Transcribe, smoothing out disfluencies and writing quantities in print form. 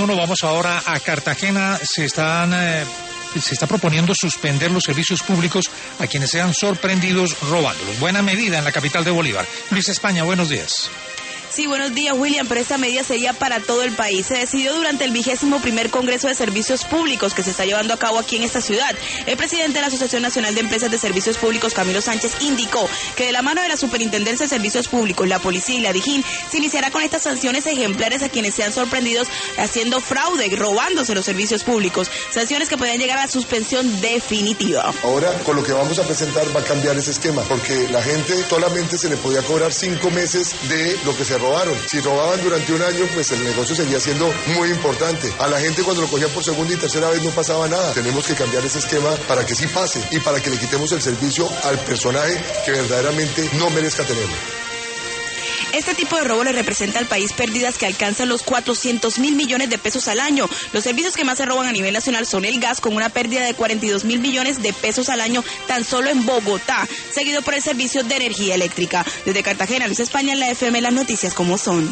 1, vamos ahora a Cartagena. Se está proponiendo suspender los servicios públicos a quienes sean sorprendidos robándolos. Buena medida en la capital de Bolívar. Luis España, buenos días. Sí, buenos días, William, pero esta medida sería para todo el país. Se decidió durante el 21º Congreso de Servicios Públicos que se está llevando a cabo aquí en esta ciudad. El presidente de la Asociación Nacional de Empresas de Servicios Públicos, Camilo Sánchez, indicó que de la mano de la Superintendencia de Servicios Públicos, la Policía y la DIJÍN, se iniciará con estas sanciones ejemplares a quienes sean sorprendidos haciendo fraude y robándose los servicios públicos. Sanciones que podrían llegar a la suspensión definitiva. Ahora, con lo que vamos a presentar, va a cambiar ese esquema, porque la gente solamente se le podía cobrar 5 meses de lo que se robaron. Si robaban durante un año, pues el negocio seguía siendo muy importante. A la gente cuando lo cogían por segunda y tercera vez no pasaba nada. Tenemos que cambiar ese esquema para que sí pase y para que le quitemos el servicio al personaje que verdaderamente no merezca tenerlo. Este tipo de robo le representa al país pérdidas que alcanzan los 400.000 millones de pesos al año. Los servicios que más se roban a nivel nacional son el gas, con una pérdida de 42.000 millones de pesos al año tan solo en Bogotá, seguido por el servicio de energía eléctrica. Desde Cartagena, Luis España, en la FM, las noticias como son.